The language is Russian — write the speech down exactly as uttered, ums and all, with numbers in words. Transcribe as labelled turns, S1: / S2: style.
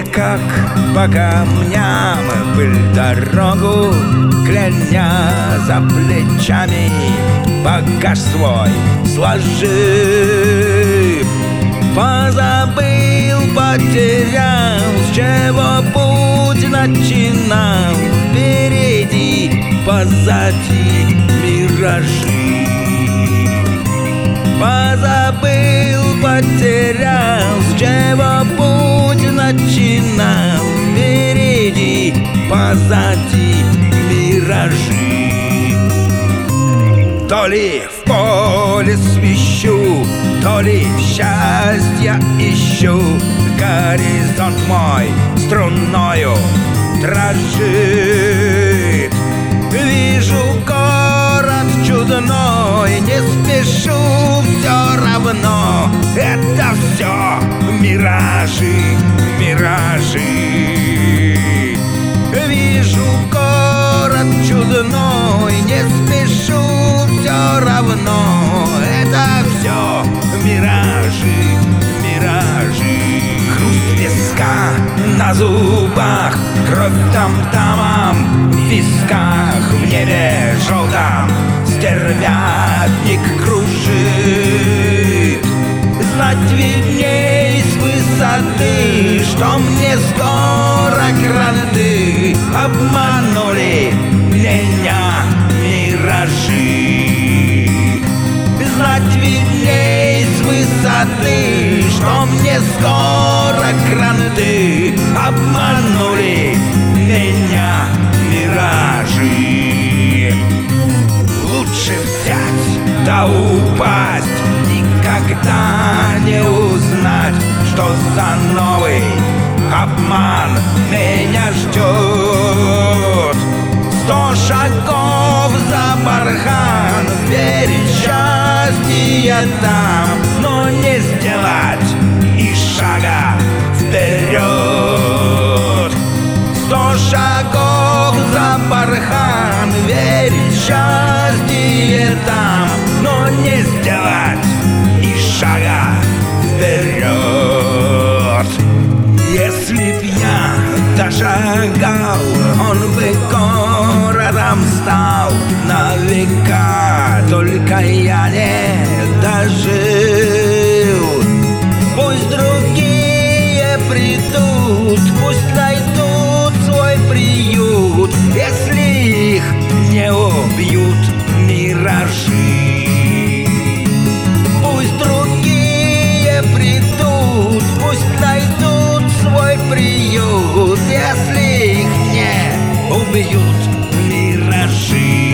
S1: как по камням пыль дорогу, кляня за плечами багаж свой сложив. Позабыл, потерял, с чего путь начинал. Впереди, позади миражи. Позабыл, потерял, с чего путь начинал. Впереди, позади миражи. То ли в поле свищу, то ли счастья ищу. Горизонт мой струною дрожит. Вижу город чудной, не спешу, все равно. Это все миражи, миражи. Вижу город чудной, не спешу, все равно. Это все миражи, миражи. Хруст песка на зубах, кровь там-тамом в висках. В небе желтом стервятник кружит. Знать видней с высоты, что мне скоро кранты обманули меня миражи. Знать видней с высоты, что мне скоро кранты обманули меня миражи. Лучше взять да упасть, никогда не узнать, что за новый обман меня ждет. Сто шагов за бархан, верить в счастье там, но не сделать и шага вперед. Сто шагов за бархан, верить в счастье там, но не сделать и шага вперед. Если б я дошагал, он бы городом стал на века, только я не дожил. Пусть другие придут, пусть найдут свой приют, если их не убьют миражи. Пусть другие придут, пусть найдут свой приют, если их не убьют миражи.